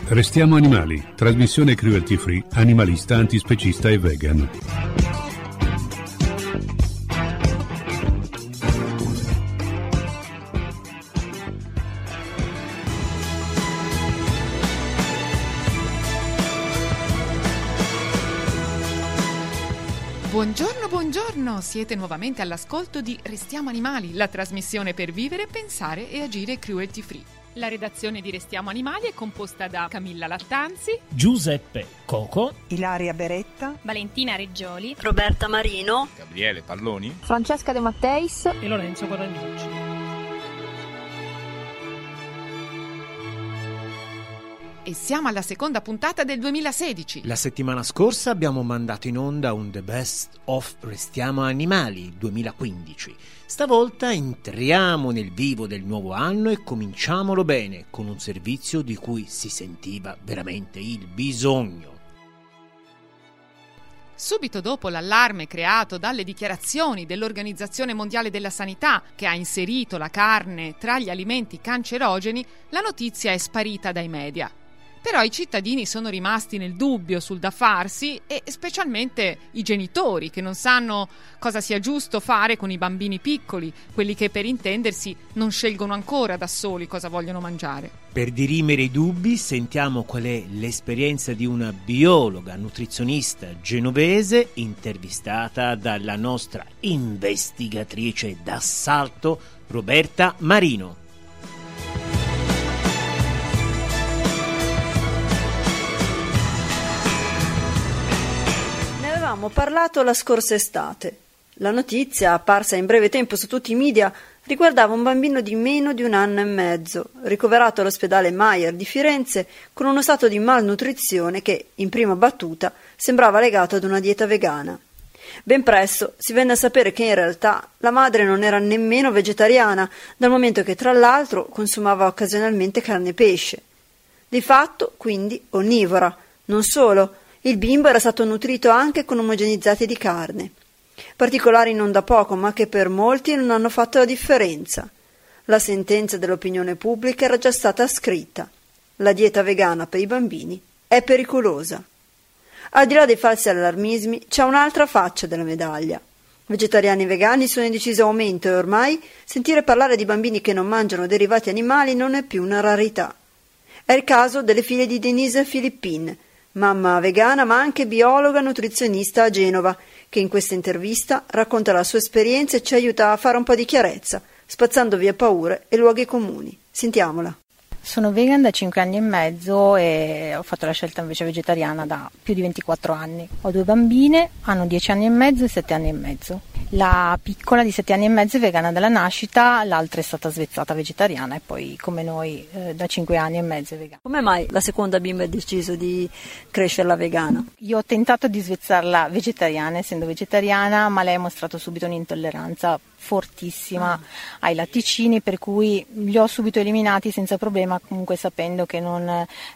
Restiamo animali, trasmissione cruelty free, animalista, antispecista e vegan. Buongiorno, siete nuovamente all'ascolto di Restiamo Animali, la trasmissione per vivere, pensare e agire cruelty free. La redazione di Restiamo Animali è composta da Camilla Lattanzi, Giuseppe Coco, Ilaria Beretta, Valentina Reggioli, Roberta Marino, Gabriele Palloni, Francesca De Matteis e Lorenzo Guadagnucci. e siamo alla seconda puntata del 2016. La settimana scorsa abbiamo mandato in onda un The Best of Restiamo Animali 2015. Stavolta entriamo nel vivo del nuovo anno e cominciamolo bene, con un servizio di cui si sentiva veramente il bisogno. Subito dopo l'allarme creato dalle dichiarazioni dell'Organizzazione Mondiale della Sanità, che ha inserito la carne tra gli alimenti cancerogeni, la notizia è sparita dai media. Però i cittadini sono rimasti nel dubbio sul da farsi e specialmente i genitori che non sanno cosa sia giusto fare con i bambini piccoli, quelli che per intendersi non scelgono ancora da soli cosa vogliono mangiare. Per dirimere i dubbi sentiamo qual è l'esperienza di una biologa nutrizionista genovese intervistata dalla nostra investigatrice d'assalto Roberta Marino. Avevamo parlato la scorsa estate. La notizia, apparsa in breve tempo su tutti i media, riguardava un bambino di meno di 1 anno e mezzo, ricoverato all'ospedale Mayer di Firenze con uno stato di malnutrizione che, in prima battuta, sembrava legato ad una dieta vegana. Ben presto si venne a sapere che in realtà la madre non era nemmeno vegetariana, dal momento che tra l'altro consumava occasionalmente carne e pesce. Di fatto, quindi, onnivora. Non solo, il bimbo era stato nutrito anche con omogenizzati di carne. Particolari non da poco, ma che per molti non hanno fatto la differenza. La sentenza dell'opinione pubblica era già stata scritta. La dieta vegana per i bambini è pericolosa. Al di là dei falsi allarmismi, c'è un'altra faccia della medaglia. Vegetariani e vegani sono in deciso aumento e ormai sentire parlare di bambini che non mangiano derivati animali non è più una rarità. È il caso delle figlie di Denise Filippin, mamma vegana ma anche biologa nutrizionista a Genova, che in questa intervista racconta la sua esperienza e ci aiuta a fare un po' di chiarezza, spazzando via paure e luoghi comuni. Sentiamola. Sono vegan da 5 anni e mezzo e ho fatto la scelta invece vegetariana da più di 24 anni. Ho 2 bambine, hanno 10 anni e mezzo e 7 anni e mezzo. La piccola di 7 anni e mezzo è vegana dalla nascita, l'altra è stata svezzata vegetariana e poi come noi da 5 anni e mezzo è vegana. Come mai la seconda bimba ha deciso di crescerla vegana? Io ho tentato di svezzarla vegetariana, essendo vegetariana, ma lei ha mostrato subito un'intolleranza fortissima ai latticini, per cui li ho subito eliminati senza problema, comunque sapendo che non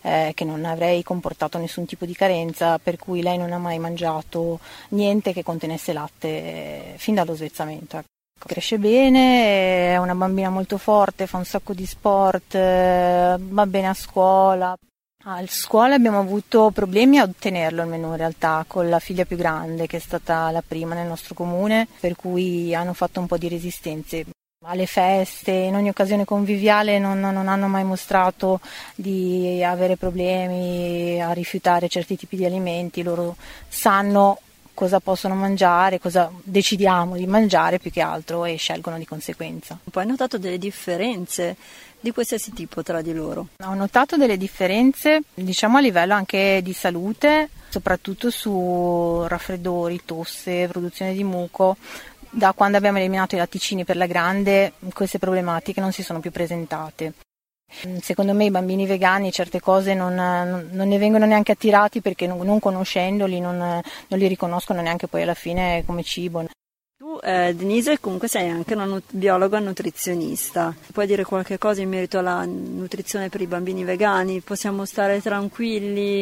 avrei comportato nessun tipo di carenza, per cui lei non ha mai mangiato niente che contenesse latte fin dallo svezzamento. Cresce bene, è una bambina molto forte, fa un sacco di sport, va bene a scuola. A scuola abbiamo avuto problemi a ottenerlo il menù in realtà, con la figlia più grande che è stata la prima nel nostro comune, per cui hanno fatto un po' di resistenze. Alle feste, in ogni occasione conviviale non hanno mai mostrato di avere problemi a rifiutare certi tipi di alimenti, loro sanno cosa possono mangiare, cosa decidiamo di mangiare più che altro e scelgono di conseguenza. Poi hai notato delle differenze di qualsiasi tipo tra di loro? Ho notato delle differenze, diciamo a livello anche di salute, soprattutto su raffreddori, tosse, produzione di muco. Da quando abbiamo eliminato i latticini per la grande, queste problematiche non si sono più presentate. Secondo me i bambini vegani certe cose non ne vengono neanche attirati perché non conoscendoli non li riconoscono neanche poi alla fine come cibo. Tu Denise comunque sei anche una biologa nutrizionista, puoi dire qualche cosa in merito alla nutrizione per i bambini vegani? Possiamo stare tranquilli?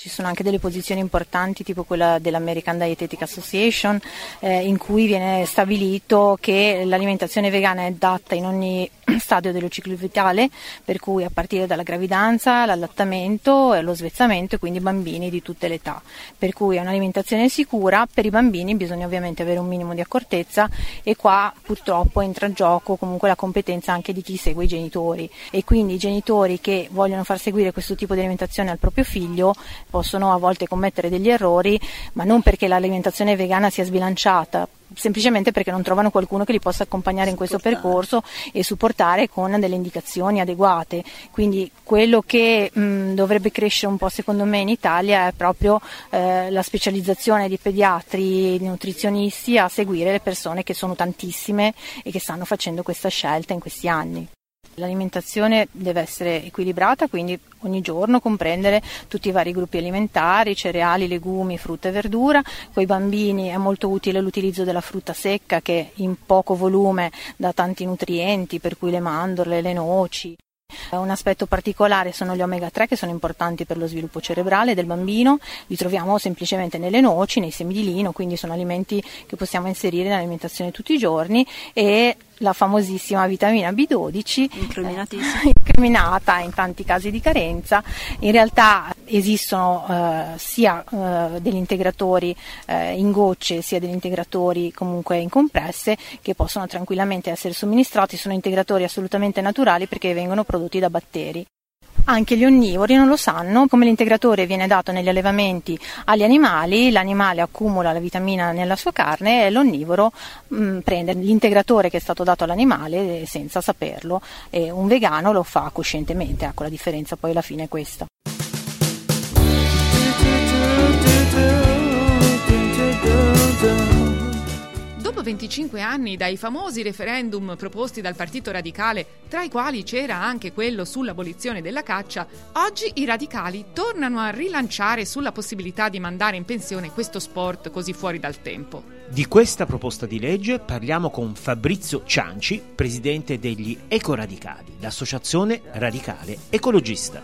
Ci sono anche delle posizioni importanti, tipo quella dell'American Dietetic Association, in cui viene stabilito che l'alimentazione vegana è adatta in ogni stadio dello ciclo vitale, per cui a partire dalla gravidanza, l'allattamento e lo svezzamento, e quindi bambini di tutte le età. Per cui è un'alimentazione sicura. Per i bambini bisogna ovviamente avere un minimo di accortezza, e qua purtroppo entra in gioco comunque la competenza anche di chi segue i genitori, e quindi i genitori che vogliono far seguire questo tipo di alimentazione al proprio figlio possono a volte commettere degli errori, ma non perché l'alimentazione vegana sia sbilanciata, semplicemente perché non trovano qualcuno che li possa accompagnare in questo percorso e supportare con delle indicazioni adeguate. Quindi quello che dovrebbe crescere un po' secondo me in Italia è proprio la specializzazione di pediatri, di nutrizionisti a seguire le persone, che sono tantissime e che stanno facendo questa scelta in questi anni. L'alimentazione deve essere equilibrata, quindi ogni giorno comprendere tutti i vari gruppi alimentari, cereali, legumi, frutta e verdura. Con i bambini è molto utile l'utilizzo della frutta secca, che in poco volume dà tanti nutrienti, per cui le mandorle, le noci. Un aspetto particolare sono gli omega 3, che sono importanti per lo sviluppo cerebrale del bambino. Li troviamo semplicemente nelle noci, nei semi di lino, quindi sono alimenti che possiamo inserire nell'alimentazione tutti i giorni. E la famosissima vitamina B12, incriminata in tanti casi di carenza. In realtà esistono sia degli integratori in gocce, sia degli integratori comunque in compresse, che possono tranquillamente essere somministrati. Sono integratori assolutamente naturali, perché vengono prodotti da batteri. Anche gli onnivori non lo sanno. Come l'integratore viene dato negli allevamenti agli animali, l'animale accumula la vitamina nella sua carne e l'onnivoro prende l'integratore che è stato dato all'animale senza saperlo, e un vegano lo fa coscientemente. Ecco, la differenza poi alla fine è questa. Dopo 25 anni dai famosi referendum proposti dal Partito Radicale, tra i quali c'era anche quello sull'abolizione della caccia, oggi i radicali tornano a rilanciare sulla possibilità di mandare in pensione questo sport così fuori dal tempo. Di questa proposta di legge parliamo con Fabrizio Cianci, presidente degli Ecoradicali, l'associazione radicale ecologista.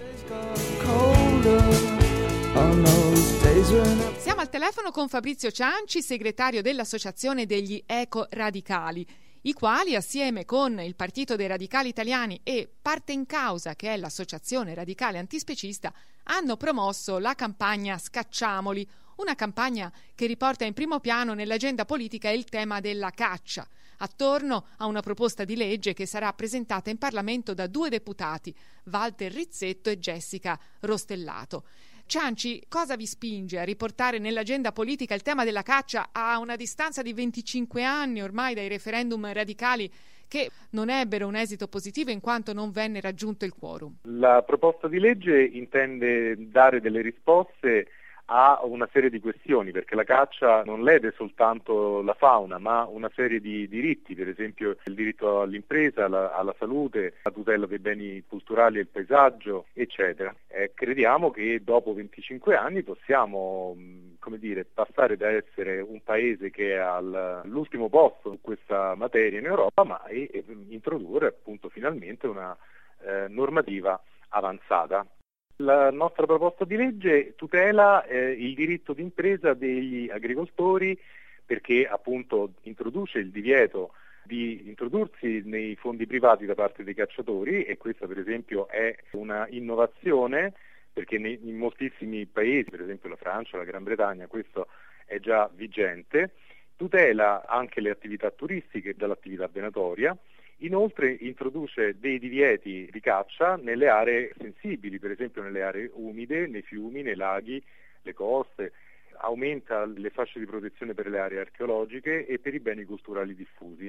Siamo al telefono con Fabrizio Cianci, segretario dell'Associazione degli Ecoradicali, i quali, assieme con il Partito dei Radicali Italiani e Parte in Causa, che è l'Associazione Radicale Antispecista, hanno promosso la campagna Scacciamoli, una campagna che riporta in primo piano nell'agenda politica il tema della caccia, attorno a una proposta di legge che sarà presentata in Parlamento da 2 deputati, Walter Rizzetto e Jessica Rostellato. Cianci, cosa vi spinge a riportare nell'agenda politica il tema della caccia a una distanza di 25 anni ormai dai referendum radicali che non ebbero un esito positivo in quanto non venne raggiunto il quorum? La proposta di legge intende dare delle risposte a una serie di questioni, perché la caccia non lede soltanto la fauna, ma una serie di diritti, per esempio il diritto all'impresa, alla salute, la tutela dei beni culturali e il paesaggio, eccetera. Crediamo che dopo 25 anni possiamo, passare da essere un paese che è all'ultimo posto su questa materia in Europa, ma introdurre appunto finalmente una normativa avanzata. La nostra proposta di legge tutela il diritto d'impresa degli agricoltori, perché appunto introduce il divieto di introdursi nei fondi privati da parte dei cacciatori, e questa per esempio è una innovazione, perché in moltissimi paesi, per esempio la Francia, la Gran Bretagna, questo è già vigente. Tutela anche le attività turistiche dall'attività venatoria. Inoltre introduce dei divieti di caccia nelle aree sensibili, per esempio nelle aree umide, nei fiumi, nei laghi, le coste. Aumenta le fasce di protezione per le aree archeologiche e per i beni culturali diffusi.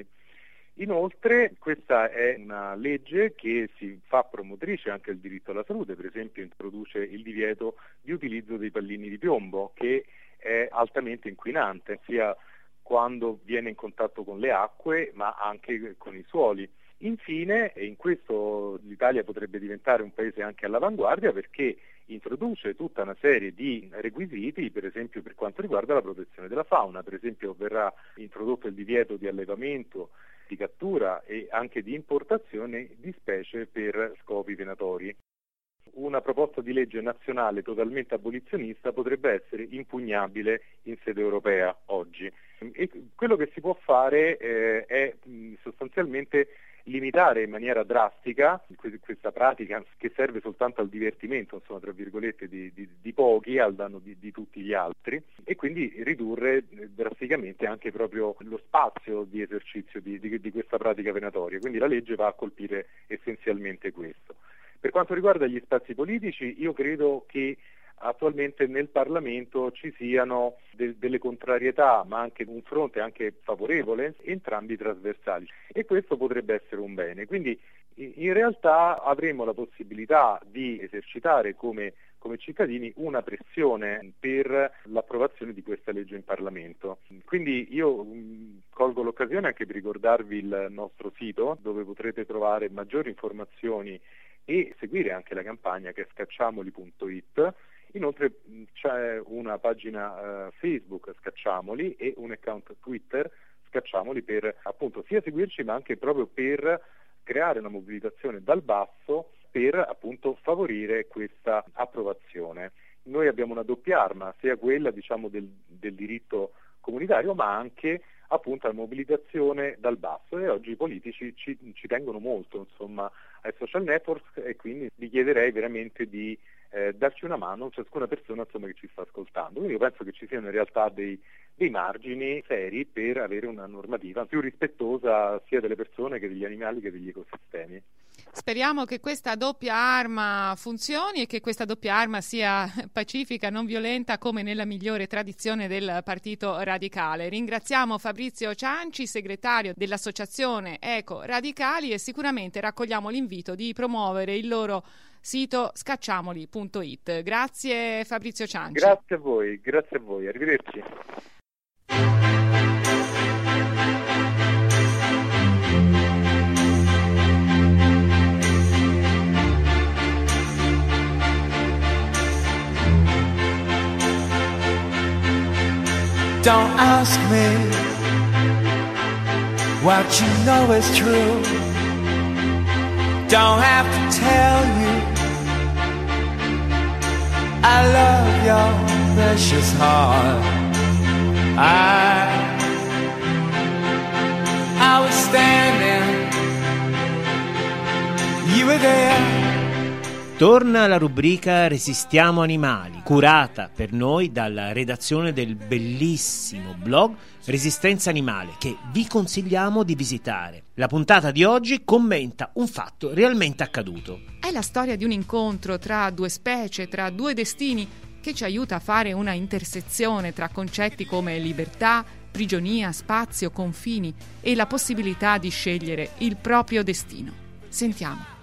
Inoltre questa è una legge che si fa promotrice anche del diritto alla salute, per esempio introduce il divieto di utilizzo dei pallini di piombo, che è altamente inquinante, sia quando viene in contatto con le acque ma anche con i suoli. Infine, e in questo l'Italia potrebbe diventare un paese anche all'avanguardia, perché introduce tutta una serie di requisiti, per esempio per quanto riguarda la protezione della fauna. Per esempio verrà introdotto il divieto di allevamento, di cattura e anche di importazione di specie per scopi venatori. una proposta di legge nazionale totalmente abolizionista potrebbe essere impugnabile in sede europea oggi. E quello che si può fare è sostanzialmente limitare in maniera drastica questa pratica che serve soltanto al divertimento, insomma, tra virgolette, di pochi al danno di tutti gli altri, e quindi ridurre drasticamente anche proprio lo spazio di esercizio di questa pratica venatoria. Quindi la legge va a colpire essenzialmente questo. Per quanto riguarda gli spazi politici, io credo che attualmente nel Parlamento ci siano delle contrarietà, ma anche un fronte anche favorevole, entrambi trasversali, e questo potrebbe essere un bene. Quindi in realtà avremo la possibilità di esercitare come cittadini una pressione per l'approvazione di questa legge in Parlamento. Quindi io colgo l'occasione anche per ricordarvi il nostro sito, dove potrete trovare maggiori informazioni e seguire anche la campagna, che è scacciamoli.it. Inoltre c'è una pagina Facebook Scacciamoli e un account Twitter Scacciamoli per appunto sia seguirci, ma anche proprio per creare una mobilitazione dal basso per appunto favorire questa approvazione. Noi abbiamo una doppia arma, sia quella del diritto comunitario, ma anche appunto la mobilitazione dal basso, e oggi i politici ci tengono molto, insomma, ai social network, e quindi vi chiederei veramente di darci una mano, ciascuna persona, insomma, che ci sta ascoltando. Quindi io penso che ci siano in realtà dei margini seri per avere una normativa più rispettosa sia delle persone che degli animali che degli ecosistemi. Speriamo che questa doppia arma funzioni e che questa doppia arma sia pacifica, non violenta, come nella migliore tradizione del Partito Radicale. Ringraziamo Fabrizio Cianci, segretario dell'associazione Eco Radicali, e sicuramente raccogliamo l'invito di promuovere il loro sito scacciamoli.it. Grazie Fabrizio Cianci. Grazie a voi, arrivederci. Don't ask me what you know is true. Don't have to tell you I love your precious heart. I was standing, you were there. Torna la rubrica Resistiamo Animali, curata per noi dalla redazione del bellissimo blog Resistenza Animale, che vi consigliamo di visitare. La puntata di oggi commenta un fatto realmente accaduto. È la storia di un incontro tra due specie, tra due destini, che ci aiuta a fare una intersezione tra concetti come libertà, prigionia, spazio, confini e la possibilità di scegliere il proprio destino. Sentiamo.